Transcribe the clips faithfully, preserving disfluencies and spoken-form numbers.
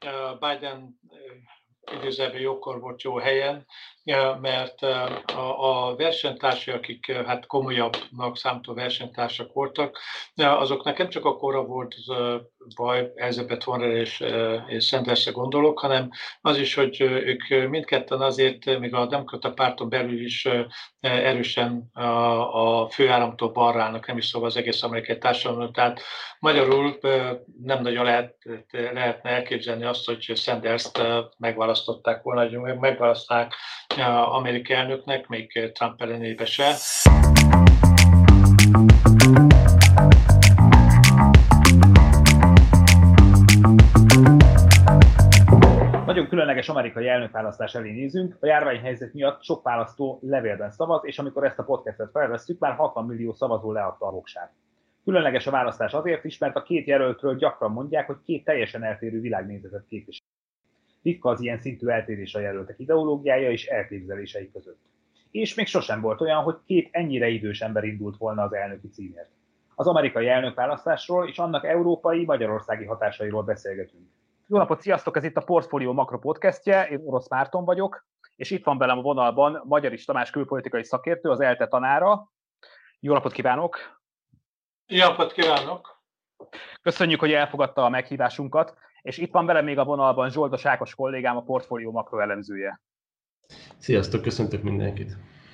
Biden idézőjelben jókor volt jó helyen, mert a, a versenytársai, akik hát komolyabbnak számító versenytársak voltak, azoknak nem csak akkora volt az baj, Elizabeth Warren és, és Sandersre gondolok, hanem az is, hogy ők mindketten azért, még a demokrata párton belül is erősen a, a főáramtól balra állnak, nem is szóval az egész amerikai társadalom. Tehát magyarul nem nagyon lehet, lehetne elképzelni azt, hogy Sanderst megválasztották volna, hogy megválasztják amerikai elnöknek, még Trump ellenébe se. Nagyon különleges amerikai elnökválasztás elé nézünk. A járványhelyzet miatt sok választó levélben szavaz, és amikor ezt a podcastet felvesszük, már hatvan millió szavazó leadta a voksát. Különleges a választás azért is, mert a két jelöltről gyakran mondják, hogy két teljesen eltérő világnézetet képvisel. Ritka az ilyen szintű eltérés a jelöltek ideológiája és elképzelései között. És még sosem volt olyan, hogy két ennyire idős ember indult volna az elnöki címért. Az amerikai elnökválasztásról és annak európai, magyarországi hatásairól beszélgetünk. Jó napot, sziasztok! Ez itt a Portfolio Makro podcastje, én Orosz Márton vagyok, és itt van velem a vonalban Magyarics Tamás külpolitikai szakértő, az ELTE tanára. Jó napot kívánok! Jó napot kívánok! Köszönjük, hogy elfogadta a meghívásunkat, és itt van velem még a vonalban Zsoldos Ákos kollégám, a Portfolio Makro elemzője. Sziasztok, köszöntök mindenkit!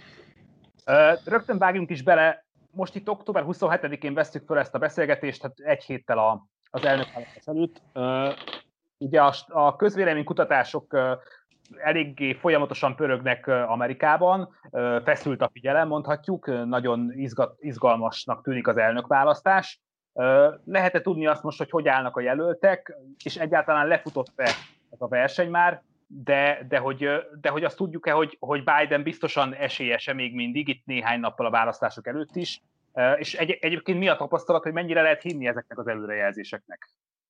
Rögtön vágjunk is bele, most itt október huszonhetedikén vesztük fel ezt a beszélgetést, hát egy héttel a, az elnökválasztás előtt. Ugye a, a közvéleménykutatások eléggé folyamatosan pörögnek Amerikában, feszült a figyelem, mondhatjuk, nagyon izgat, izgalmasnak tűnik az elnökválasztás. Lehet-e tudni azt most, hogy hogy állnak a jelöltek, és egyáltalán lefutott-e ez a verseny már, de, de, hogy, de hogy azt tudjuk-e, hogy, hogy Biden biztosan esélyese még mindig, itt néhány nappal a választások előtt is, és egy, egyébként mi a tapasztalat, hogy mennyire lehet hinni ezeknek az előrejelzéseknek?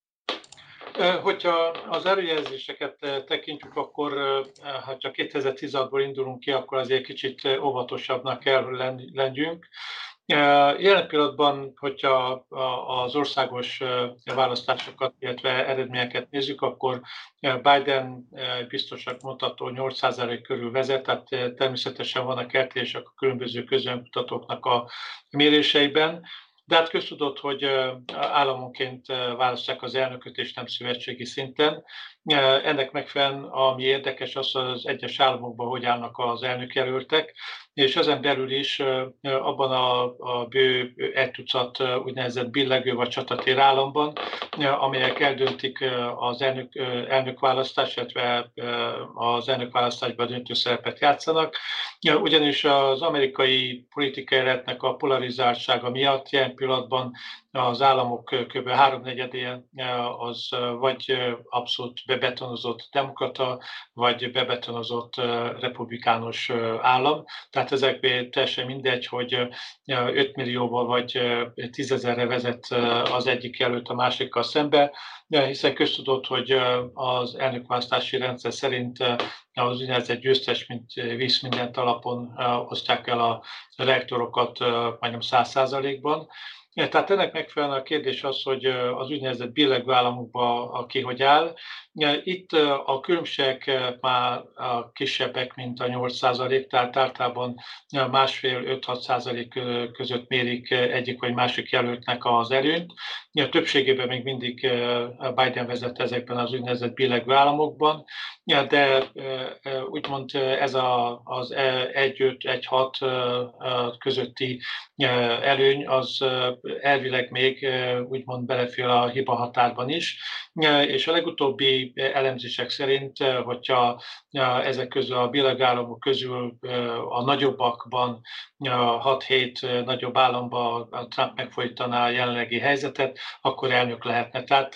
Hogyha az előjelzéseket tekintjük, akkor ha csak kétezer-tizenhatból indulunk ki, akkor azért kicsit óvatosabbnak kell, hogy legyünk. Jelen pillanatban, hogyha az országos választásokat, illetve eredményeket nézzük, akkor Biden biztosak mondható nyolc százalék körül vezet, tehát természetesen vannak eltérések a különböző közvéleménykutatóknak a méréseiben. De hát köztudott, hogy államonként választják az elnököt, és nem szövetségi szinten. Ennek megfelelően, ami érdekes, az az egyes államokban hogy állnak az elnökjelöltek, és ezen belül is abban a, a bő egy tucat úgynevezett billegő vagy csatatér államban, amelyek eldöntik az elnök, elnökválasztást, illetve az elnökválasztásban döntő szerepet játszanak. Ugyanis az amerikai politikai életnek a polarizáltsága miatt jelen pillanatban az államok kb. háromnegyedén az vagy abszolút bebetonozott demokrata, vagy bebetonozott republikánus állam. Tehát ezekben teljesen mindegy, hogy öt millióval vagy tízezerre vezet az egyik jelölt a másikkal szembe, hiszen köztudott, hogy az elnökválasztási rendszer szerint az úgynevezett győztes, mint víz mindent alapon osztják el a reaktorokat majdnem száz százalékban. Tehát ennek megfelelően a kérdés az, hogy az úgynevezett billegő államokban aki hogy áll. Itt a különbségek már kisebbek, mint a nyolc százalék, tehát általában másfél-öt-hat százalék között mérik egyik vagy másik jelöltnek az előnyt. Többségében még mindig Biden vezet ezekben az úgynevezett billegő államokban, de úgymond ez a, az egy-öt-egy-hat közötti előny az elvileg még úgymond belefér a hiba határban is, és a legutóbbi elemzések szerint, hogyha ezek közül a billegő államok közül a nagyobbakban, hat-hét nagyobb államban Trump megfojtaná a jelenlegi helyzetet, akkor elnök lehetne. Tehát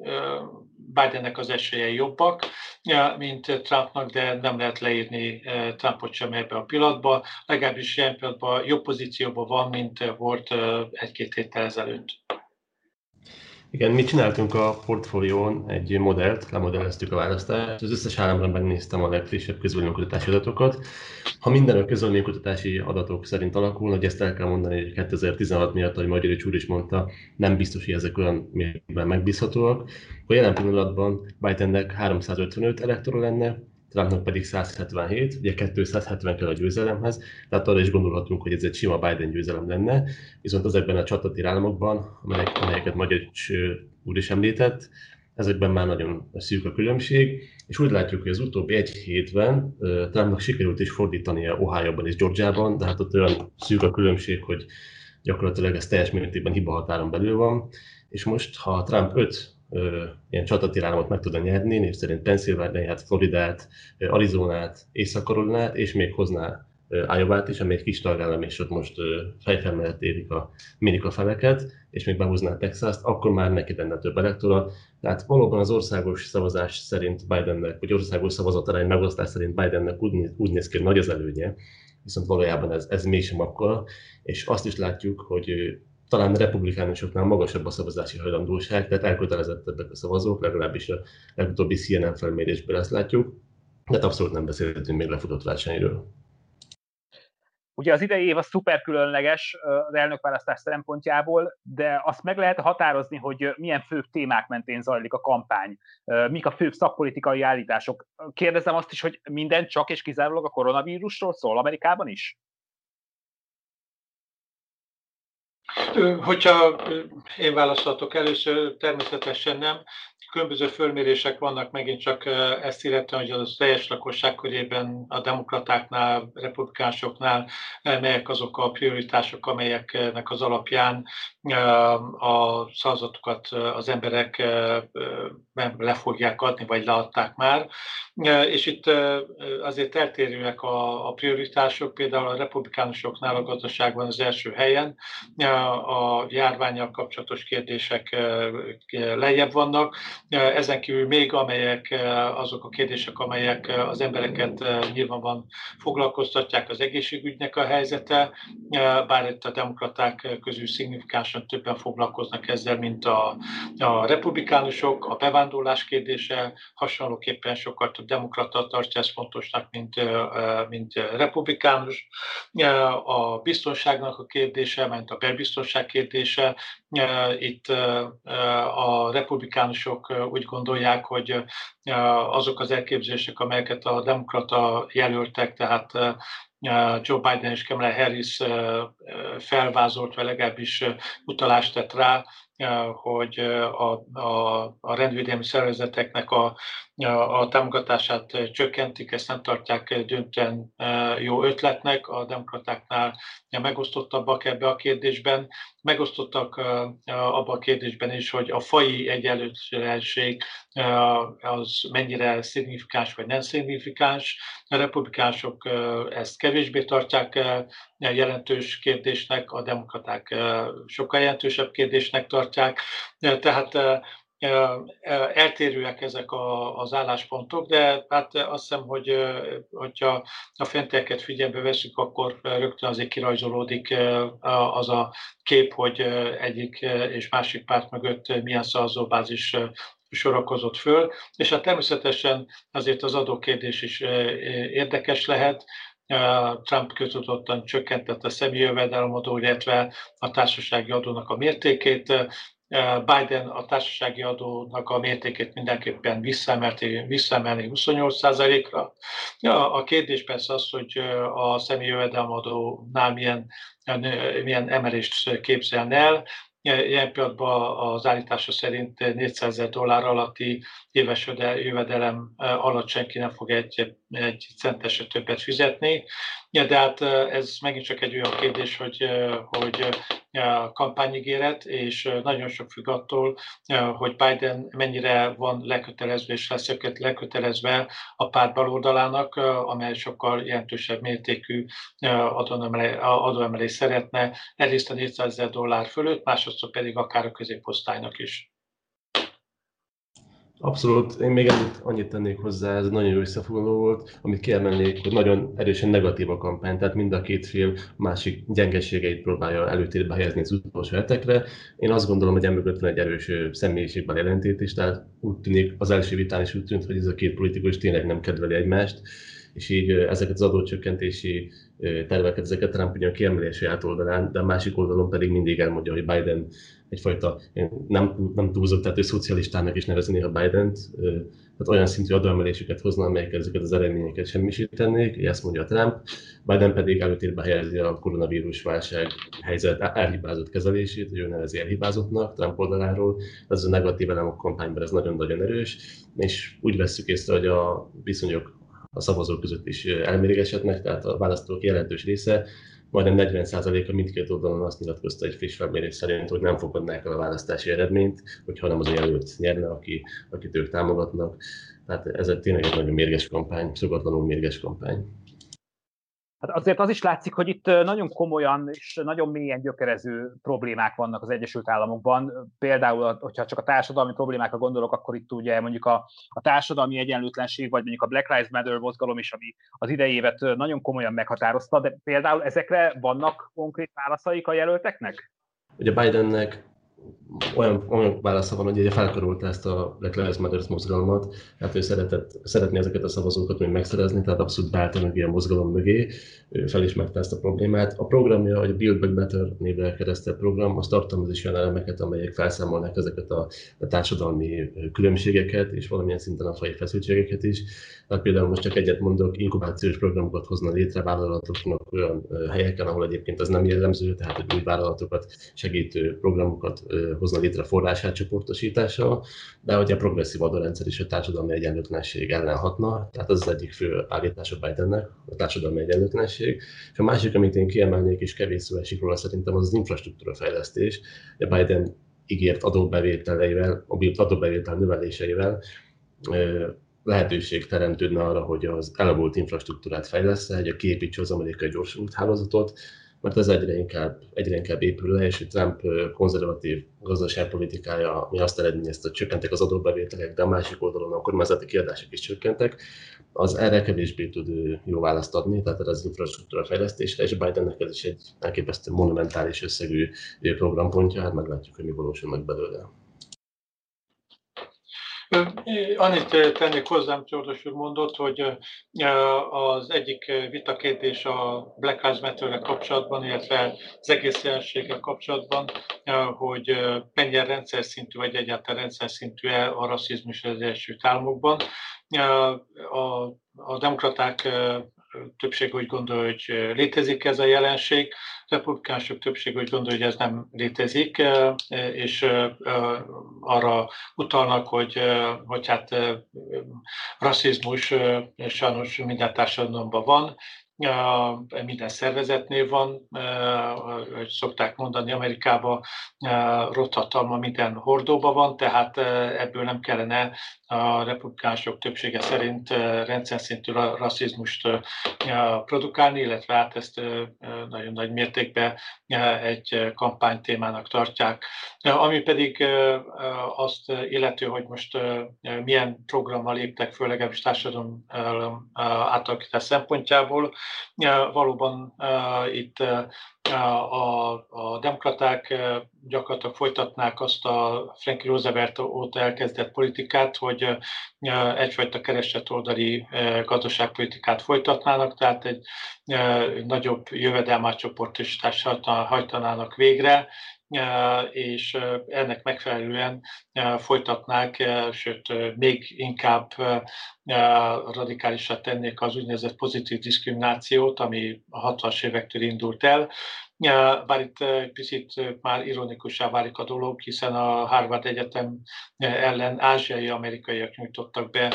Bidennek az esélyei jobbak, mint Trumpnak, de nem lehet leírni Trumpot sem ebbe a pillanatban. Legalábbis ilyen pillanatban jobb pozícióban van, mint volt egy-két héttel ezelőtt. Igen, mi csináltunk a portfólión egy modellt, lemodelleztük a választást, az összes államban megnéztem a legfrissebb közvéleménykutatási adatokat. Ha minden a közvéleménykutatási adatok szerint alakul, hogy ezt el kell mondani, hogy kétezer-tizenhat miatt, ahogy Magyarics úr is mondta, nem biztos, hogy ezek olyan mértékben megbízhatóak. A jelen pillanatban Bidennek háromszázötvenöt elektora lenne, Trumpnak pedig száz hetvenhét, ugye kétszázhetven kell a győzelemhez, tehát arra is gondolhatunk, hogy ez egy sima Biden győzelem lenne, viszont ezekben a csatatér államokban, amelyek, amelyeket Magyarics úr is említett, ezekben már nagyon szűk a különbség, és úgy látjuk, hogy az utóbbi egy hétben Trumpnak sikerült is fordítania Ohioban és Georgiában, de hát ott olyan szűk a különbség, hogy gyakorlatilag ez teljes mértékben hibahatáron belül van, és most, ha Trump öt Ö, ilyen csatatérálamot meg tudna nyerni, név szerint Pennsylvániát, Floridát, Arizonát, Észak-Karolinát, és még hozná Iowát is, ami egy kis tagállam, és ott most fejfel mellett érik a minik a feleket, és még behozná Texast, akkor már neki lenne több elektora. Tehát valóban az országos szavazás szerint Bidennek, vagy országos szavazatarány megosztás szerint Bidennek úgy, úgy néz ki, hogy nagy az előnye, viszont valójában ez, ez mégsem akkora, és azt is látjuk, hogy talán a republikánusoknál magasabb a szavazási hajlandóság, tehát elkötelezettebbek a szavazók, legalábbis a legutóbbi C N N felmérésből ezt látjuk, de abszolút nem beszélhetünk még lefutott versenyről. Ugye az idei év a szuper különleges az elnökválasztás szempontjából, de azt meg lehet határozni, hogy milyen főbb témák mentén zajlik a kampány, mik a főbb szakpolitikai állítások. Kérdezem azt is, hogy minden csak és kizárólag a koronavírusról szól Amerikában is? Hogyha én válaszolhatok először, természetesen nem. Különböző fölmérések vannak megint csak ezt illetően, hogy az teljes lakosság körében a demokratáknál, republikánusoknál melyek azok a prioritások, amelyeknek az alapján a szavazatokat az emberek le fogják adni, vagy leadták már. És itt azért eltérőek a prioritások, például a republikánusoknál a gazdaság van az első helyen, a járvánnyal kapcsolatos kérdések lejjebb vannak. Ezen kívül még amelyek azok a kérdések, amelyek az embereket nyilvánvalóan foglalkoztatják, az egészségügynek a helyzete, bár itt a demokraták közül szignifikánsan többen foglalkoznak ezzel, mint a, a republikánusok. A bevándorlás kérdése hasonlóképpen sokkal több demokrata tartja ezt fontosnak, mint, mint republikánus. A biztonságnak a kérdése, mint a belbiztonság kérdése, itt a republikánusok úgy gondolják, hogy azok az elképzelések, amelyeket a demokrata jelöltek, tehát Joe Biden és Kamala Harris felvázolt, vagy legalábbis utalást tett rá, hogy a, a, a rendvédelmi szervezeteknek a, a támogatását csökkentik, ezt nem tartják döntően jó ötletnek. A demokratáknál megosztottabbak ebbe a kérdésben. Megosztottak abban a kérdésben is, hogy a faji egyenlőtlenség az mennyire szignifikáns vagy nem szignifikáns. A republikánusok ezt kevésbé tartják jelentős kérdésnek, a demokraták sokkal jelentősebb kérdésnek tartják. Tehát eltérőek ezek az álláspontok, de hát azt hiszem, hogy hogyha a fentieket figyelembe veszük, akkor rögtön azért kirajzolódik az a kép, hogy egyik és másik párt mögött milyen szavazóbázis sorakozott föl, és hát természetesen azért az adókérdés is érdekes lehet. Trump köztudottan csökkentette a személyi jövedelemadó, illetve a társasági adónak a mértékét. Biden a társasági adónak a mértékét mindenképpen visszaemelni huszonnyolc százalékra. A kérdés persze az, hogy a személyi jövedelemadónál milyen, milyen emelést képzelne el. Ilyen pillanatban az állítása szerint négyszázezer dollár alatti éves jövedelem alatt senki nem fog egy, egy centesre többet fizetni. De hát ez megint csak egy olyan kérdés, hogy, hogy kampányigéret, és nagyon sok függ attól, hogy Biden mennyire van lekötelezve és lesz lekötelezve a párt baloldalának, amely sokkal jelentősebb mértékű adóemelést szeretne, egyrészt a négyszázezer dollár fölött, másodszor pedig akár a középosztálynak is. Abszolút, én még annyit, annyit tennék hozzá, ez nagyon jó összefoglaló volt, amit kiemelnék, hogy nagyon erősen negatív a kampány, tehát mind a két fél másik gyengeségeit próbálja előtérbe helyezni az utolsó hetekre. Én azt gondolom, hogy emögött van egy erős személyiségbeli ellentétés, tehát úgy tűnik, az első vitán is úgy tűnt, hogy ez a két politikus tényleg nem kedveli egymást, és így ezeket az adócsökkentési terveket, ezeket Trump ugyan kiemeli a saját oldalán, de a másik oldalon pedig mindig elmondja, hogy Biden egyfajta, nem, nem túlzott, tehát ő szocialistának is nevezni a Bident, tehát olyan szintű adóemeléseket hozna, amelyek ezeket az eredményeket semmisítenék, ezt mondja Trump, Biden pedig előtérbe helyezi a koronavírus válság helyzet elhibázott kezelését, ő nevezi elhibázottnak Trump oldaláról, ez a negatív elem a kampányban, ez nagyon-nagyon erős, és úgy vesszük észre, hogy a viszonyok a szavazók között is elmérgesednek, tehát a választók jelentős része, majdnem negyven százaléka mindkét oldalon azt nyilatkozta egy friss felmérés szerint, hogy nem fogadnák el a választási eredményt, hogyha nem az a jelölt nyerne, aki, akit ők támogatnak. Tehát ez egy tényleg egy nagyon mérges kampány, szokatlanul mérges kampány. Hát azért az is látszik, hogy itt nagyon komolyan és nagyon mélyen gyökerező problémák vannak az Egyesült Államokban. Például, hogyha csak a társadalmi problémákra gondolok, akkor itt ugye mondjuk a, a társadalmi egyenlőtlenség, vagy mondjuk a Black Lives Matter mozgalom is, ami az idei évet nagyon komolyan meghatározta, de például ezekre vannak konkrét válaszaik a jelölteknek? Ugye Bidennek olyan, olyan válasza van, hogy ugye felkarolta ezt a Black Lives Matter mozgalmat, hát ő szeretett, szeretné ezeket a szavazókat még megszerezni, tehát abszolút beállt mögé a mozgalom mögé, ő felismerte ezt a problémát. A programja, a Build Back Better névre keresztelt program, az tartalmaz is olyan elemeket, amelyek felszámolnak ezeket a, a társadalmi különbségeket, és valamilyen szinten a fai feszültségeket is. Tehát például most csak egyet mondok, inkubációs programokat hozna létre vállalatoknak olyan helyeken, ahol egyébként ez nem jellemző, tehát hogy új vállalatokat segítő programokat hozna létre forrásátcsoportosítással, de hogy a progresszív adórendszer is a társadalmi egyenlőtlenség ellen hatna, tehát az az egyik fő állítás a Bidennek, a társadalmi egyenlőtlenség. És a másik, amit én kiemelnék, és kevés szó esik róla szerintem, az az infrastruktúra fejlesztés. A Biden ígért adóbevételeivel, adóbevétel növeléseivel lehetőség teremtődne arra, hogy az elavult infrastruktúrát fejlessze, hogy kiépítse az amerikai gyorsult hálózatot, mert ez egyre inkább, egyre inkább épül le, és Trump konzervatív gazdaságpolitikája, ami azt eredményezte, hogy csökkentek az adóbevételek, de a másik oldalon a kormányzati kiadások is csökkentek, az erre kevésbé tud jó választ adni, tehát az infrastruktúra fejlesztésre, és Bidennek ez is egy elképesztő monumentális összegű programpontja, hát meglátjuk, hogy mi valósul meg belőle. Annyit tennék hozzám, Csordos úr mondott, hogy az egyik vitakérdés a Black Lives Matter-rel kapcsolatban, illetve az egész jelenséggel kapcsolatban, hogy mennyire rendszer szintű, vagy egyáltalán rendszer szintű-e a rasszizmus az Egyesült Államokban. A, a demokraták többség úgy gondolja, hogy létezik ez a jelenség, a republikánusok többség úgy gondolja, hogy ez nem létezik, és arra utalnak, hogy, hogy hát rasszizmus sajnos minden társadalomban van, minden szervezetnél van, hogy szokták mondani Amerikában, rotthatalma minden hordóban van, tehát ebből nem kellene a republikánusok többsége szerint rendszer szintű rasszizmust produkálni, illetve hát ezt nagyon nagy mértékben egy kampánytémának tartják. Ami pedig azt illető, hogy most milyen programmal léptek föl, legalábbis társadalom átalakítás szempontjából, valóban itt a, a demokraták gyakorlatilag folytatnák azt a Franklin Roosevelt óta elkezdett politikát, hogy egyfajta keresztetoldali gazdaságpolitikát folytatnának, tehát egy nagyobb jövedelmátcsoportosítást hajtanának végre, és ennek megfelelően folytatnák, sőt még inkább radikálisra tennék az úgynevezett pozitív diszkriminációt, ami a hatvanas évektől indult el. Bár itt picit már ironikussá válik a dolog, hiszen a Harvard Egyetem ellen ázsiai amerikaiak nyújtottak be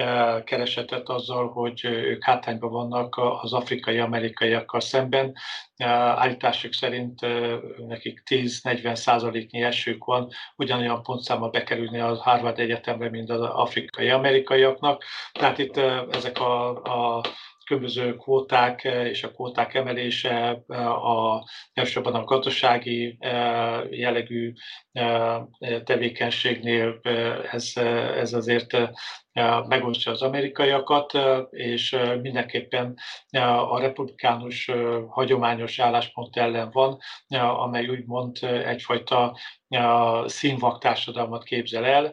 keresetet azzal, hogy ők hátrányban vannak az afrikai amerikaiakkal szemben, állítások szerint nekik tíz-negyven százaléknyi esők van, ugyanolyan pontszámmal bekerülni a Harvard Egyetemre, mint az afrikai amerikaiaknak. Tehát itt ezek a, a különböző kvóták és a kvóták emelése, a, elsősorban a gazdasági jellegű tevékenységnél ez, ez azért megosztja az amerikaiakat, és mindenképpen a republikánus hagyományos álláspont ellen van, amely úgymond egyfajta színvak társadalmat képzel el,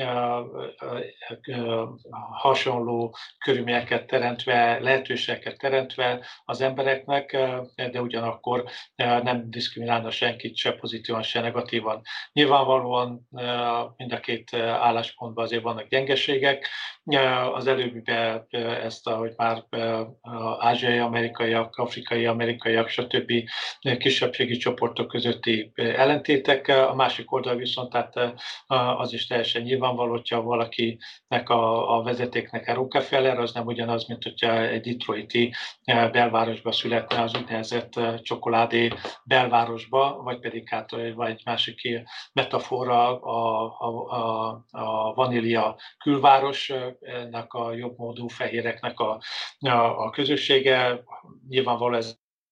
hasonló körülményeket teremtve, lehetőségeket teremtve az embereknek, de ugyanakkor nem diszkriminálna senkit se pozitívan, se negatívan. Nyilvánvalóan mind a két álláspontban azért vannak gyengeségek. Az előbbiben ezt, ahogy már ázsiai amerikaiak, afrikai amerikaiak, stb. Kisebbségi csoportok közötti ellentétek. A másik oldal viszont tehát az is teljesen nyilvánvaló, hogyha valakinek a, a vezetéknek a Rockefeller, az nem ugyanaz, mint hogyha egy detroiti belvárosba születne, az úgynevezett csokoládé belvárosba, vagy pedig hát vagy egy másik metafora a, a, a, a vanília külvárosnak a jobbmódú fehéreknek a, a, a közössége. Nyilvánvaló ez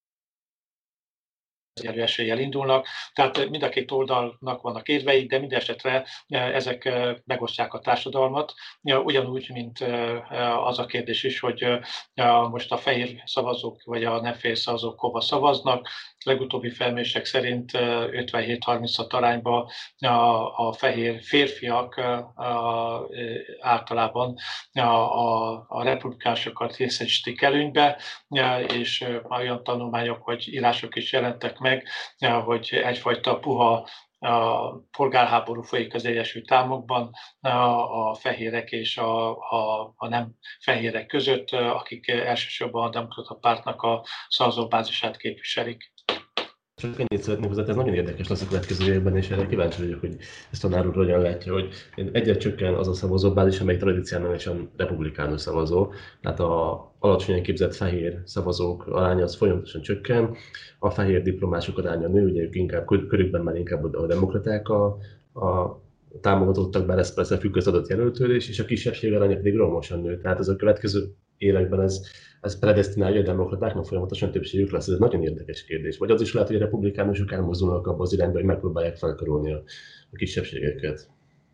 eséllyel indulnak, tehát mind a két oldalnak vannak érveik, de mindesetre ezek megosztják a társadalmat. Ugyanúgy, mint az a kérdés is, hogy most a fehér szavazók vagy a nem fehér szavazók hova szavaznak. Legutóbbi felmérések szerint ötvenhét harminchat arányban a, a fehér férfiak a, általában a, a, a republikánusokat részesítik előnybe, és olyan tanulmányok vagy írások is jelentek meg, hogy egyfajta puha a polgárháború folyik az Egyesült Államokban a fehérek és a, a, a nem fehérek között, akik elsősorban a Demokrata Pártnak a szavazóbázisát képviselik. Csak ennyit szeretnék hozzá, ez nagyon érdekes lesz a következő évben, és erre kíváncsi vagyok, hogy ezt a tanár úr hogyan látja, hogy egyre csökken az a szavazóbázis, amely tradicionálisan republikánus szavazó, tehát a alacsonyan képzett fehér szavazók aránya az folyamatosan csökken, a fehér diplomások aránya nő, ugye ők inkább körükben már inkább a demokraták a, a támogatottak, bár ez persze függ az adott jelöltől is, és a kisebbség aránya pedig romosan nő, tehát az a következő években ez, ez predesztinálja, hogy a demokratáknak folyamatosan többségük lesz. Ez egy nagyon érdekes kérdés. Vagy az is lehet, hogy a republikánusok elmozdulnak abba az irányba, hogy megpróbálják felkarolni a, a kisebbségeket.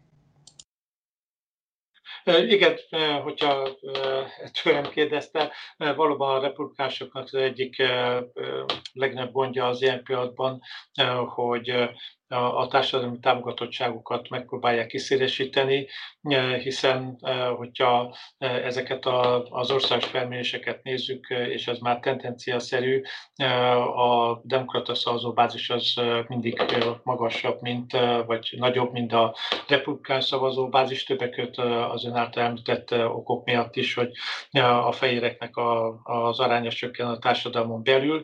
Igen, hogyha tőlem kérdezte, valóban a republikánusoknak az egyik legnagyobb gondja az ilyen pillanatban, hogy a társadalmi támogatottságukat megpróbálják kiszélesíteni, hiszen hogyha ezeket az országos felméréseket nézzük, és ez már tendenciaszerű, a demokrata szavazóbázis az mindig magasabb, mint, vagy nagyobb, mint a republikán szavazóbázis, többek között az ön által említett okok miatt is, hogy a fehéreknek az aránya csökken a társadalmon belül,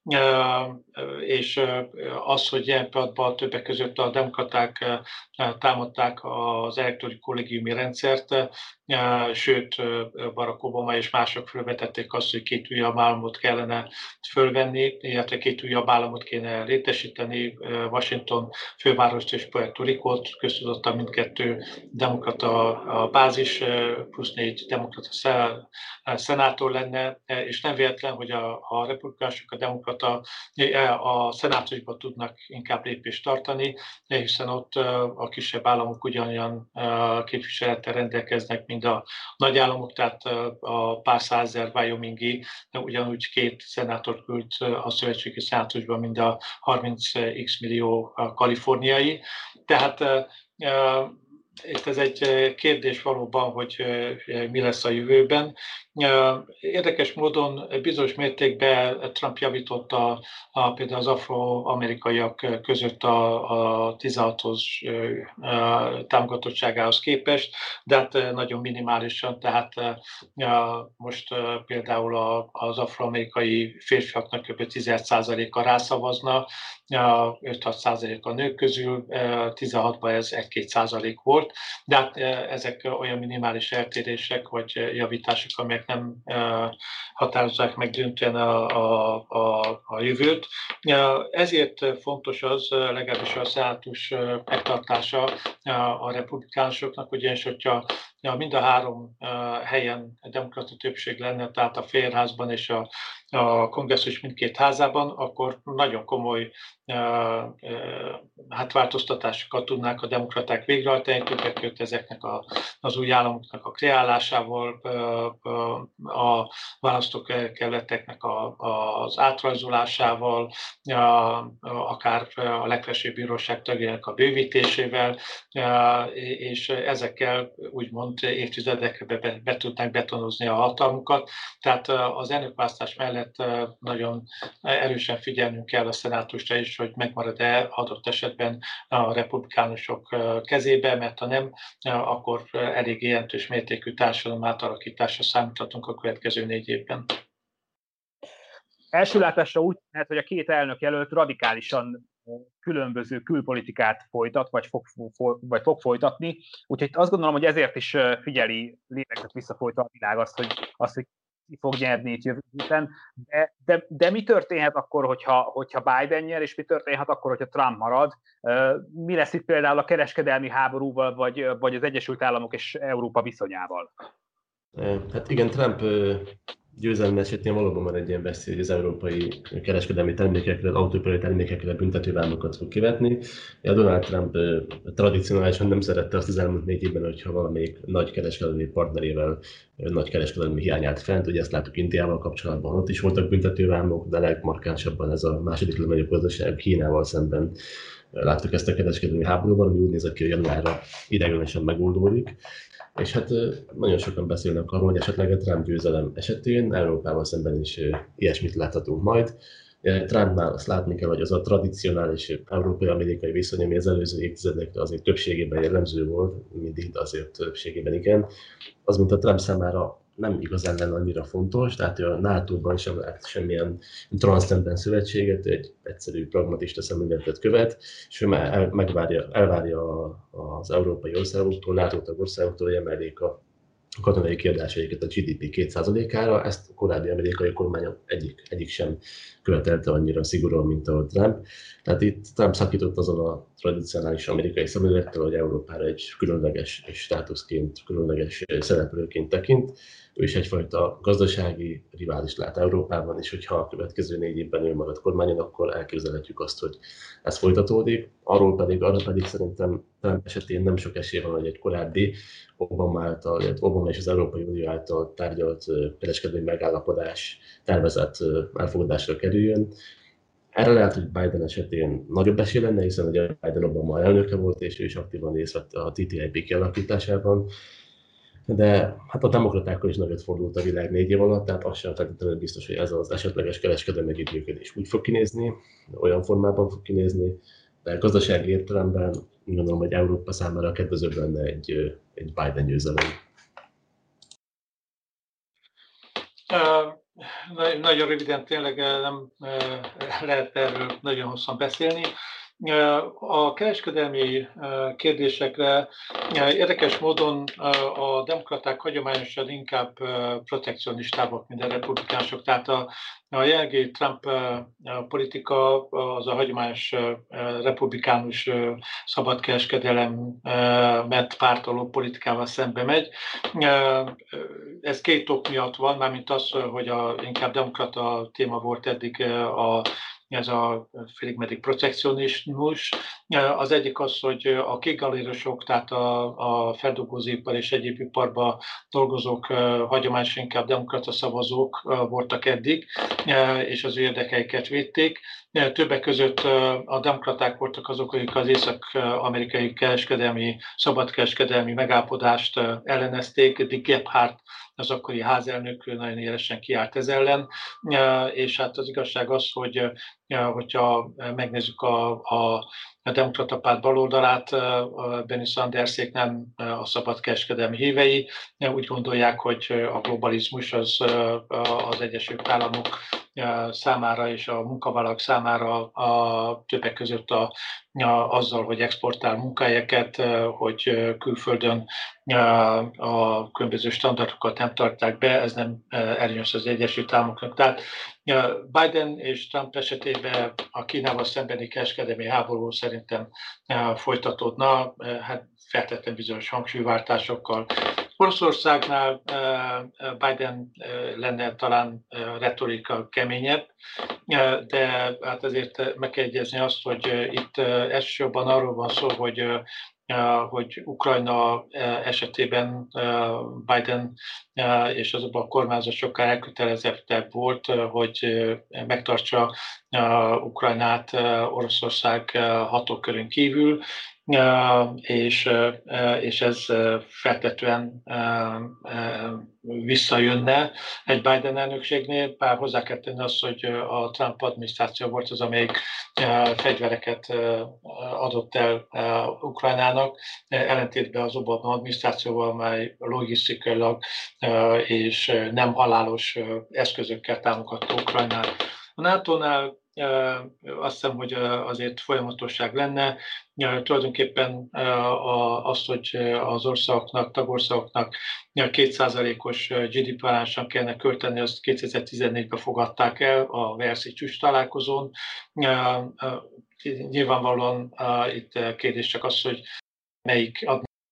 és az, hogy ilyen pillanatban többek között a demokraták támadták az elektronikus kollégiumi rendszert, sőt Barack Obama és mások felvetették azt, hogy két újabb államot kellene fölvenni, illetve két újabb államot kéne létesíteni, Washington fővárost és Puerto Ricót, köztudottan mindkettő demokrata bázis, plusz négy demokrata szenátor lenne, és nem véletlen, hogy a, a republikánusok, a demokrata a szenátusban tudnak inkább lépést tartani, hiszen ott a kisebb államok ugyanolyan képviselettel rendelkeznek, mint a nagy államok, tehát a pár százezer Wyomingi ugyanúgy két szenátort küld a szövetségi szenátusban, mint a harminc x millió kaliforniai. Tehát itt ez egy kérdés valóban, hogy mi lesz a jövőben. Érdekes módon bizonyos mértékben Trump javította a, például az afroamerikaiak között a, a tizenhathoz támogatottságához képest, de hát nagyon minimálisan, tehát most például az afroamerikai férfiaknak kb. tizenhat százaléka rászavazna, öt-hat százalék a nők közül, tizenhatban ez egy-két százalék volt, de hát ezek olyan minimális eltérések vagy javítások, amelyek döntések nem határozzák meg döntően a, a, a, a jövőt. Ezért fontos az, legalábbis a szenátus megtartása a republikánusoknak, ugyanis hogyha mind a három helyen demokrata többség lenne, tehát a félházban és a, a kongresszus mindkét házában, akkor nagyon komoly hát változtatásokat tudnák a demokraták végrehajtani, többek között ezeknek a, az új államoknak a kreálásával, a választókerületeknek az átrajzolásával, akár a legfelsőbb bíróság tagjának a bővítésével, és ezekkel úgymond évtizedekre be, be tudnák betonozni a hatalmukat. Tehát az elnökválasztás mellett nagyon erősen figyelnünk kell a szenátusra is, hogy megmarad-e adott esetben a republikánusok kezébe, mert ha nem, akkor elég jelentős mértékű társadalom átalakításra számíthatunk a következő négy évben. Első látásra úgy tűnhet, hogy a két elnök jelölt radikálisan különböző külpolitikát folytat, vagy fog, vagy fog folytatni. Úgyhogy azt gondolom, hogy ezért is figyeli lélektet visszafolytva a világ azt, hogy, azt, hogy ki fog nyerni itt jövő héten. De, de, de mi történhet akkor, hogyha, hogyha Biden nyer, és mi történhet akkor, hogyha Trump marad? Mi lesz itt például a kereskedelmi háborúval, vagy, vagy az Egyesült Államok és Európa viszonyával? Hát igen, Trump győzelme esetén valóban van egy ilyen veszély, hogy az európai kereskedelmi termékekre, az autóipari termékekre büntetővámokat fog kivetni. A Donald Trump tradicionálisan nem szerette azt az elmúlt négy évben, hogyha valamelyik nagy kereskedelmi partnerével nagy kereskedelmi hiány állt fent. Ugye ezt láttuk Indiával kapcsolatban, ott is voltak büntetővámok, de legmarkánsabban ez a második legnagyobb gazdaság Kínával szemben láttuk ezt a kereskedelmi háborúban, ami úgy nézett ki, hogy januárra ideiglenesen megoldódik. És hát nagyon sokan beszélnek arról, hogy esetleg a Trump győzelem esetén Európával szemben is ilyesmit láthatunk majd. Trumpnál azt látni kell, hogy az a tradicionális európai-amerikai viszony, ami az előző évtizedekre azért többségében jellemző volt, mindig, de azért többségében igen, az, mint a Trump számára nem igazán lenne annyira fontos, tehát a nátóban sem lát semmilyen transzcendens szövetséget, egy egyszerű pragmatista szemléletet követ, és ő megvárja, elvárja az európai országoktól, NATO tagországoktól, hogy emeljék a katonai kiadásaikat a gé dé pé két százalékára, ezt a korábbi amerikai kormány egyik, egyik sem követelte annyira szigorúan, mint a Trump. Tehát itt Trump szakított azon a tradicionális amerikai szemlélettel, hogy Európára egy különleges státuszként, különleges szereplőként tekint. Ő is egyfajta gazdasági rivális lát Európában, és hogyha a következő négy évben ő marad kormányon, akkor elképzelhetjük azt, hogy ez folytatódik. Arról pedig, arra pedig szerintem Trump esetén nem sok esély van, hogy egy korábbi Obama által, illetve Obama és az Európai Unió által tárgyalt kereskedelmi megállapodás tervezett elfogadásra kerüljön. Erre lehet, hogy Biden esetén nagyobb esély lenne, hiszen ugye Biden Obama elnöke volt, és ő is aktívan részt vett a té té i pé kialakításában. De hát a demokratákkal is nagyot fordult a világ négy év alatt, tehát az sem feltétlenül biztos, hogy ez az esetleges kereskedelmi együttműködés úgy fog kinézni, olyan formában fog kinézni, de gazdasági értelemben gondolom, hogy Európa számára kedvezőbb lenne egy, egy Biden győzelem. Uh, nagyon röviden tényleg nem lehet erről nagyon hosszan beszélni. A kereskedelmi kérdésekre érdekes módon a demokraták hagyományosan inkább protekcionistábbak, mint a republikánusok. Tehát a, a jelenlegi Trump politika az a hagyományos republikánus szabadkereskedelemet pártoló politikával szembe megy. Ez két ok miatt van, mármint az, hogy a, inkább demokrata téma volt eddig a ez a félig meddig protekcionizmus. Az egyik az, hogy a kékgalérosok, tehát a, a feldolgozóipar és egyéb iparban dolgozók hagyományosan inkább demokrata szavazók voltak eddig, és az ő érdekeiket védték. Többek között a demokraták voltak azok, akik az észak-amerikai kereskedelmi, szabadkereskedelmi megállapodást ellenezték. Dick Gephardt, az akkori házelnök nagyon élesen kiállt ez ellen, és hát az igazság az, hogy hogyha megnézzük a, a, a demokrata párt baloldalát, Bernie Sandersék nem a szabadkereskedelmi hívei, úgy gondolják, hogy a globalizmus az, az Egyesült Államok számára és a munkavállalók számára a többek között a, a, azzal, hogy exportál munkahelyeket, hogy külföldön a különböző standardokat nem tartják be, ez nem előnyös az Egyesült Államoknak. Tehát Biden és Trump esetében a Kínával szembeni kereskedelmi háború szerintem folytatódna, hát feltétlenül bizonyos hangsúlyváltásokkal. Oroszországnál Biden lenne talán retorika keményebb, de hát azért meg kell egyezni azt, hogy itt elsősorban arról van szó, hogy hogy Ukrajna esetében Biden és azokban a kormányzat sokkal elkötelezettebb volt, hogy megtartsa Ukrajnát Oroszország hatókörön kívül, és, és ez feltetően visszajönne egy Biden elnökségnél, bár hozzá kell tenni azt, hogy a Trump adminisztráció volt az, amelyik fegyvereket adott el Ukrajnának, ellentétben az Obama adminisztrációval, mely logisztikailag és nem halálos eszközökkel támogatta Ukrajnát. A nátónál azt hiszem, hogy azért folyamatosság lenne. Tulajdonképpen azt, hogy az országoknak, tagországoknak két százalékos gé dé pé arányosan kellene költeni, azt kétezer-tizennégyben fogadták el a Verszi csúcs találkozón. Nyilvánvalóan itt kérdés csak az, hogy melyik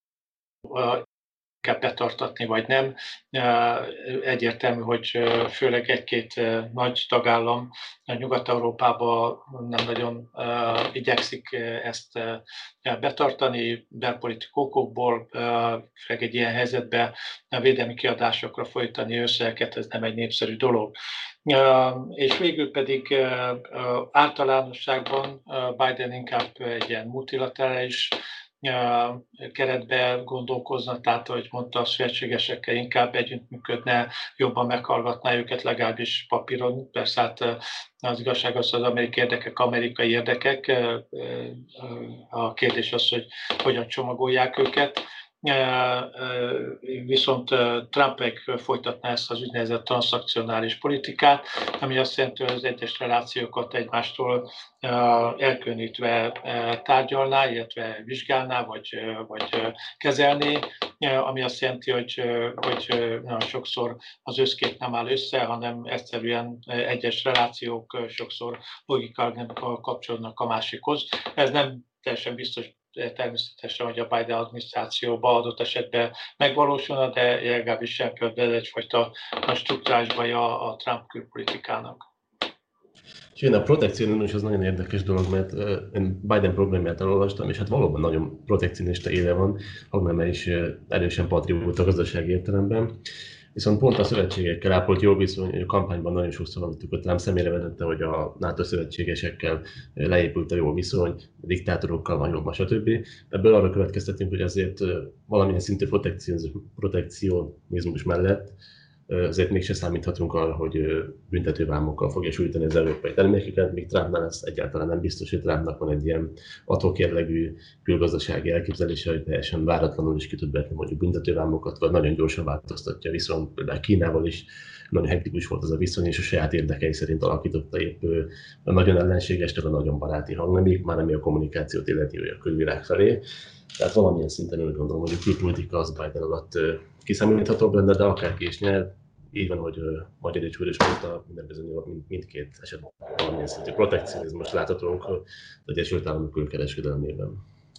kell betartatni, vagy nem. Egyértelmű, hogy főleg egy-két nagy tagállam Nyugat-Európában nem nagyon igyekszik ezt betartani, belpolitikai okokból, főleg egy ilyen helyzetben a védelmi kiadásokra folytani összegeket, ez nem egy népszerű dolog. És végül pedig általánosságban Biden inkább egy ilyen multilaterális keretbe gondolkozna, tehát, ahogy mondta, a szövetségesekkel inkább együttműködne, jobban meghallgatná őket, legalábbis papíron. Persze hát az igazság az, az amerikai érdekek, amerikai érdekek. A kérdés az, hogy hogyan csomagolják őket. Viszont Trump meg folytatná ezt az úgynevezett transzakcionális politikát, ami azt jelenti, hogy az egyes relációkat egymástól elkülönítve tárgyalná, illetve vizsgálná, vagy, vagy kezelné, ami azt jelenti, hogy, hogy nagyon sokszor az összkép nem áll össze, hanem egyszerűen egyes relációk sokszor logikailag nem kapcsolódnak a másikhoz. Ez nem teljesen biztos, természetesen, hogy a Biden adminisztrációban adott esetben megvalósulna, de legalábbis sem például egyfajta strukturális baja a Trump külpolitikának. És én a protekcionizmus az nagyon érdekes dolog, mert én Biden programját elolvastam, és hát valóban nagyon protekcionista éle van, hanem is erősen patrióta gazdasági értelemben. Viszont pont a szövetségekkel ápolt jó viszony, a kampányban nagyon sokszor hallottuk, hogy Trump személyre vetette, hogy a NATO szövetségesekkel leépült a jó viszony, a diktátorokkal van jobb, stb. Ebből arra következtetünk, hogy azért valamilyen szintű protekcionizmus mellett azért mégse számíthatunk arra, hogy büntetővámokkal fogja sújtani az európai termékeket, míg Trumpnál ez egyáltalán nem biztos, hogy Trumpnak van egy ilyen ad-hoc jellegű külgazdasági elképzelése, hogy teljesen váratlanul is ki tud vetni mondjuk büntetővámokat, vagy nagyon gyorsan változtatja, viszont például Kínával is nagyon hektikus volt az a viszony, és a saját érdekei szerint alakította épp a nagyon ellenséges, a nagyon baráti hangnemig, már ami a kommunikációt illeti a külvilág felé. Tehát valamilyen szinten úgy gondolom, hogy a külpolitika az Biden alatt kiszámíthatóbb lenne, de akárki is nyer, így van, hogy uh, Magyar Dicsúr is mondta, minden bizonyos mind, mindkét esetben valamilyen szintű protekcionizmus láthatunk az Egyesült Államok külkereskedelmében.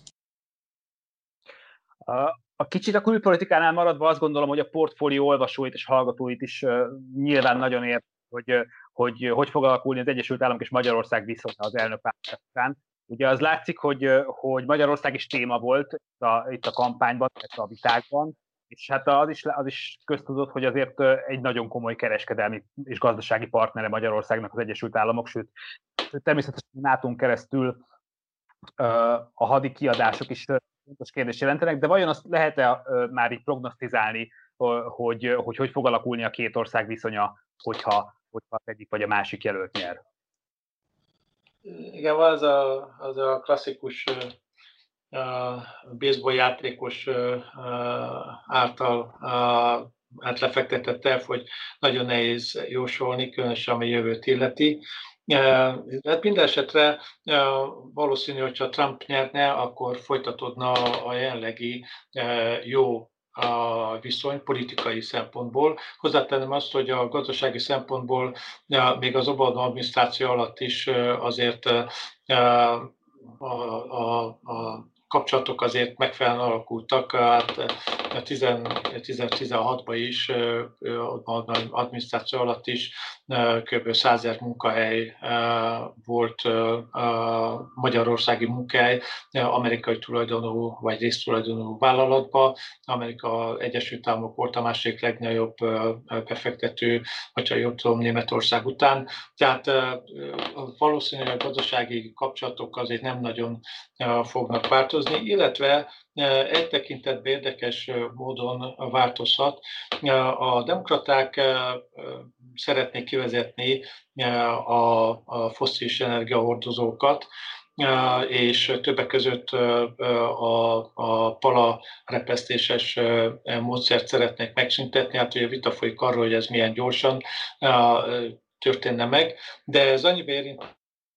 A kicsit a külpolitikánál maradva azt gondolom, hogy a portfólió olvasóit és hallgatóit is uh, nyilván nagyon ért, hogy, uh, hogy hogy fog alakulni az Egyesült Államok és Magyarország viszonya az elnökválasztás után. Ugye az látszik, hogy, hogy Magyarország is téma volt itt a, itt a kampányban, a vitákban, és hát az is, az is köztudott, hogy azért egy nagyon komoly kereskedelmi és gazdasági partnere Magyarországnak az Egyesült Államok, sőt, természetesen nátón keresztül a hadi kiadások is fontos kérdést jelentenek, de vajon azt lehet-e már így prognosztizálni, hogy, hogy hogy fog alakulni a két ország viszonya, hogyha, hogyha az egyik vagy a másik jelölt nyer? Igen, az a, az a klasszikus uh, baseball játékos uh, által uh, hát lefektetett terv, hogy nagyon nehéz jósolni, különösen ami jövőt illeti. Hát minden esetre valószínű, hogyha Trump nyerne, akkor folytatódna a jelenlegi jó a viszony politikai szempontból. Hozzátenem azt, hogy a gazdasági szempontból még az Obama adminisztráció alatt is azért a, a, a kapcsolatok azért megfelelően alakultak. Hát tizentizenhatban is, az adminisztráció alatt is kb. százezer munkahely volt, magyarországi munkahely amerikai tulajdonú vagy résztulajdonú vállalatban. Amerika Egyesült Államok volt a másik legnagyobb befektető, hogyha jól tudom, Németország után. Tehát valószínűleg a gazdasági kapcsolatok azért nem nagyon fognak változni, illetve egy tekintetben érdekes módon változhat. A demokraták szeretnék kivezetni a, a fosszilis energiahordozókat, és többek között a, a pala repesztéses módszert szeretnék megszüntetni. Hát ugye vita folyik arról, hogy ez milyen gyorsan történne meg, de ez annyiban érint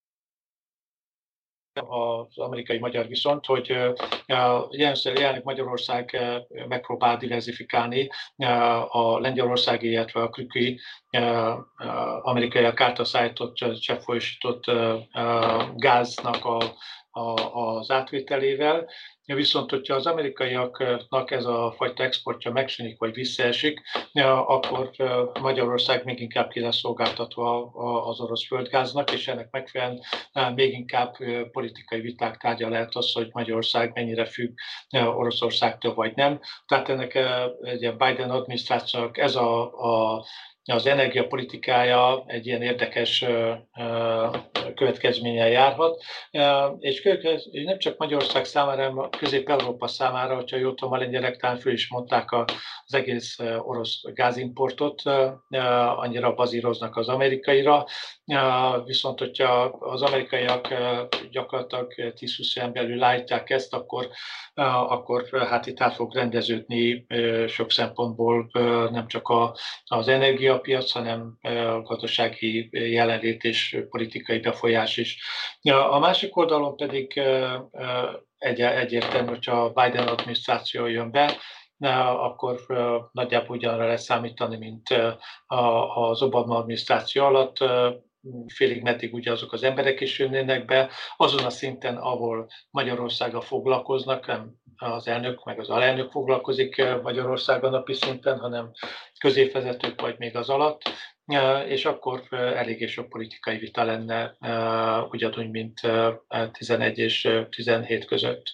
az amerikai-magyar viszont, hogy jelenleg Magyarország megpróbál diversifikálni a lengyelországi, illetve a krüki amerikaiak által szállított, cseppfolyósított gáznak a, a, az átvételével. Viszont, hogyha az amerikaiaknak ez a fajta exportja megszűnik vagy visszaesik, akkor Magyarország még inkább ki lesz szolgáltatva az orosz földgáznak, és ennek megfelelően még inkább politikai viták tárgya lehet az, hogy Magyarország mennyire függ Oroszországtól vagy nem. Tehát ennek egy Biden adminisztrációnak ez a, a az energiapolitikája egy ilyen érdekes következménnyel járhat, és nem csak Magyarország számára, hanem Közép-Európa számára, hogyha jól tudom, a lengyelek talán föl is mondták az egész orosz gázimportot, annyira bazíroznak az amerikaira, viszont hogyha az amerikaiak gyakorlatilag tíz-húsz éven belül állítják ezt, akkor, akkor hát itt át fog rendeződni sok szempontból nem csak a, az energiapiac, hanem a gazdasági jelenlét és politikai befolyás is. A másik oldalon pedig egy, egyértelmű, hogyha a Biden adminisztráció jön be, akkor nagyjából ugyanarra lesz számítani, mint az Obama adminisztráció alatt. Félig meddig ugye azok az emberek is jönnének be, azon a szinten, ahol Magyarországgal foglalkoznak, nem az elnök meg az alelnök foglalkozik Magyarországon napi szinten, hanem középvezetők vagy még az alatt, és akkor eléggé sok politikai vita lenne, ugyanúgy, mint tizenegy és tizenhét között.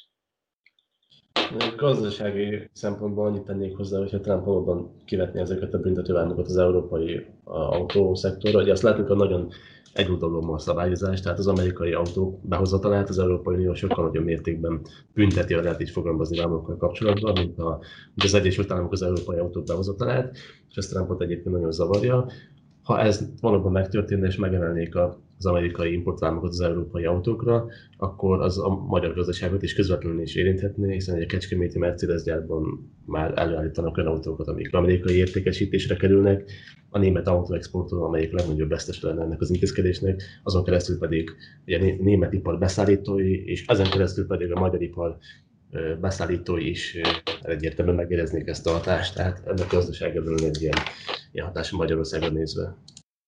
Gazdasági szempontból annyit tennék hozzá, hogyha Trump valóban kivetné ezeket a büntetővámokat az európai autószektorra. Ugye azt látjuk, hogy nagyon egyoldalú a szabályozás, tehát az amerikai autók behozatalát az Európai Unió sokkal nagyobb mértékben bünteti, ha lehet így fogalmazni vámokkal kapcsolatban, mint, a, mint az Egyesült Államok az európai autók behozatalát, és ezt Trumpot egyébként nagyon zavarja. Ha ez valóban megtörténne és megemelnék az amerikai importvámokat az európai autókra, akkor az a magyar gazdaságot is közvetlenül is érinthetné, hiszen egy kecskeméti Mercedes gyárban már előállítanak olyan autókat, amik amerikai értékesítésre kerülnek. A német autóexportról, amelyik legnagyobb vesztese lenne ennek az intézkedésnek, azon keresztül pedig a német ipar beszállítói, és ezen keresztül pedig a magyar ipar beszállítói is egyértelműen megéreznék ezt a hatást, tehát ennek a gazdaságról egy ilyen, ilyen hatása Magyarországra nézve.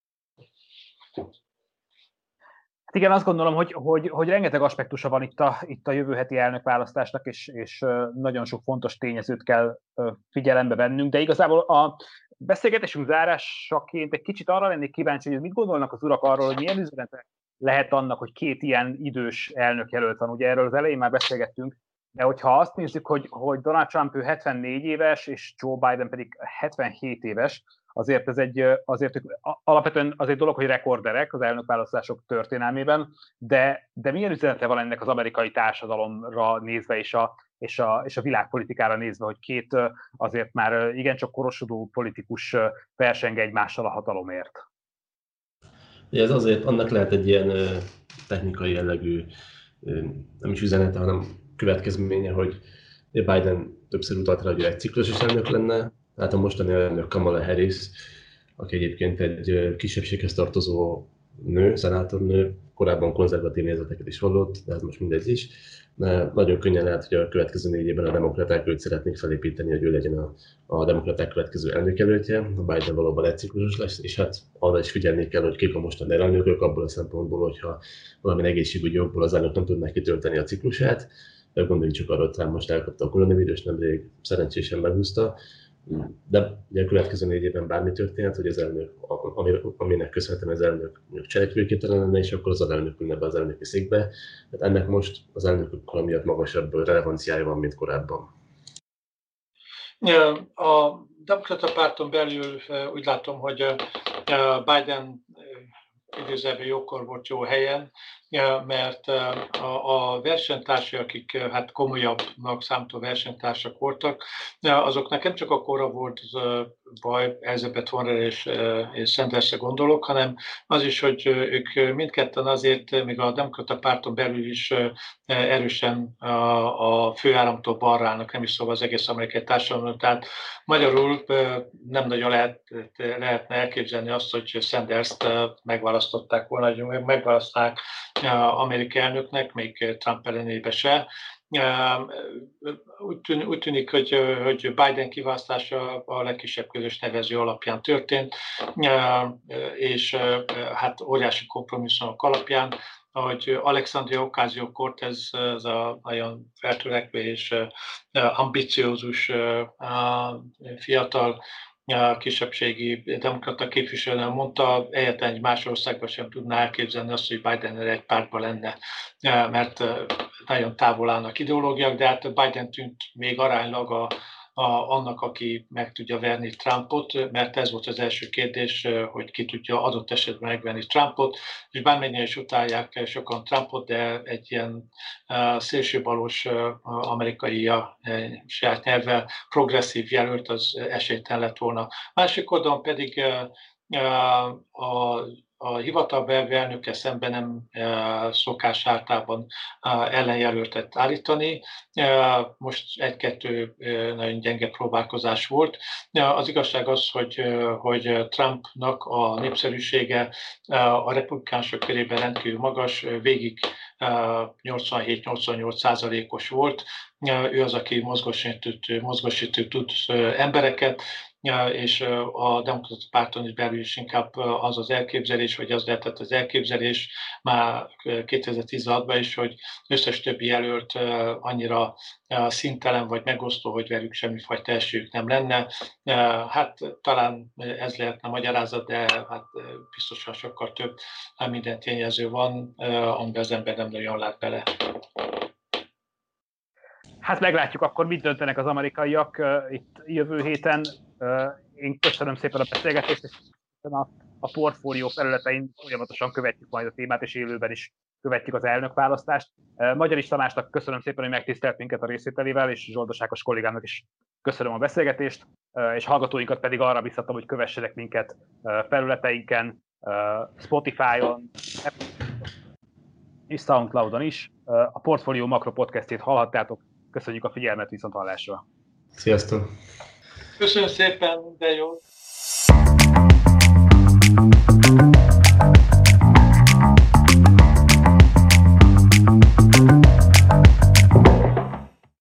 Hát igen, azt gondolom, hogy, hogy, hogy rengeteg aspektusa van itt a, itt a jövő heti elnökválasztásnak, és, és nagyon sok fontos tényezőt kell figyelembe vennünk, de igazából a beszélgetésünk zárásaként egy kicsit arra lennék kíváncsi, hogy mit gondolnak az urak arról, hogy milyen üzenete lehet annak, hogy két ilyen idős elnökjelölt van. Ugye erről az elején már beszélgettünk, de hogyha azt nézzük, hogy, hogy Donald Trump ő hetvennégy éves, és Joe Biden pedig hetvenhét éves, azért ez egy, azért alapvetően az egy dolog, hogy rekorderek az elnökválasztások történelmében, de, de milyen üzenete van ennek az amerikai társadalomra nézve, és a, és a, és a világpolitikára nézve, hogy két azért már igencsak korosodó politikus verseng egymással a hatalomért? Ez azért, annak lehet egy ilyen technikai jellegű, nem is üzenete, hanem következménye, hogy Biden többször utalt rá, hogy egy ciklusos elnök lenne, Hát a mostani elnök Kamala Harris, aki egyébként egy kisebbséghez tartozó nő, szenátornő, korábban konzervatív nézeteket is vallott, de hát most mindegy is. De nagyon könnyen lehet, hogy a következő négy évben a demokraták őt szeretnék felépíteni, hogy ő legyen a, a demokraták következő elnökjelöltje. A Biden valóban egyciklusos lesz, és hát arra is figyelni kell, hogy kik a mostani elnökök, abból a szempontból, hogyha valamilyen egészségügyi okból az elnök nem tudnak kitölteni a ciklusát. De gondoljunk csak arra, hogy Trump most elkapta a koronavírust, nemrég szerencsésen behúzta. De ugye a következő négy évben bármi történhet, hogy az elnök, aminek köszönhetően az elnök cselekvőképtelen lenne, és akkor az alelnök ülne be az elnöki székbe. Tehát ennek most az elnökök miatt magasabb relevanciája van, mint korábban. A demokrata párton belül úgy látom, hogy Biden idézőjelben jókor volt jó helyen, mert a versenytársai, akik hát komolyabbnak számító versenytársak voltak, azoknak nem csak akkora volt baj, Elizabeth Warren és, és Sandersre gondolok, hanem az is, hogy ők mindketten azért, még a demokrata párton belül is erősen a főáramtól balra állnak, nem is szóval az egész amerikai társadalomnak. Tehát magyarul nem nagyon lehet, lehetne elképzelni azt, hogy Sanderst megválasztották volna, hogy megválaszták amerikai elnöknek, még Trump ellenében se. Úgy tűnik, úgy tűnik hogy, hogy Biden kiválasztása a legkisebb közös nevező alapján történt, és hát óriási kompromisszumok alapján, hogy Alexandria Ocasio-Cortez, ez a nagyon feltörekvő és ambiciózus fiatal kisebbségi demokrata képviselő mondta, egyáltalán egy más országban sem tudná elképzelni azt, hogy Biden egy pártban lenne, mert nagyon távol állnak ideológiák, de hát Biden tűnt még aránylag a, a, annak, aki meg tudja verni Trumpot, mert ez volt az első kérdés, hogy ki tudja adott esetben megverni Trumpot, és bármennyire is utálják sokan Trumpot, de egy ilyen uh, szélsőbalos uh, amerikai uh, saját nyelvvel progresszív jelölt az esélytelen lett volna. Másik oldalon pedig uh, uh, a A hivatalbeli elnökkel szemben nem e, szokás általában e, ellenjelöltet állítani. E, most egy-kettő e, nagyon gyenge próbálkozás volt. E, az igazság az, hogy, e, hogy Trumpnak a népszerűsége e, a republikánusok körében rendkívül magas, végig e, nyolcvanhét-nyolcvannyolc százalékos volt. E, ő az, aki mozgósítő, mozgósítő tud embereket, és a demokrata párton is belül is inkább az az elképzelés, vagy az lehetett az elképzelés már kétezer-tizenhatban is, hogy összes többi jelölt annyira színtelen vagy megosztó, hogy velük semmifajta esélyük nem lenne. Hát talán ez lehetne magyarázat, de hát biztosan sokkal több minden tényező van, amiben az ember nem nagyon lát bele. Hát meglátjuk akkor, mit döntenek az amerikaiak uh, itt jövő héten. Uh, én köszönöm szépen a beszélgetést, és a, a portfólió felületein folyamatosan követjük majd a témát, és élőben is követjük az elnökválasztást. Uh, Magyaris Tamásnak köszönöm szépen, hogy megtisztelt minket a részvételével, és Zsoldos Ákos kollégámnak is köszönöm a beszélgetést, uh, és hallgatóinkat pedig arra biztatom, hogy kövessenek minket uh, felületeinken, uh, Spotify-on, és SoundCloud-on is. Uh, a Portfólió Makro podcastjét hallhattátok. Köszönjük a figyelmet, viszont hallásra! Sziasztok! Köszönöm szépen, de jó!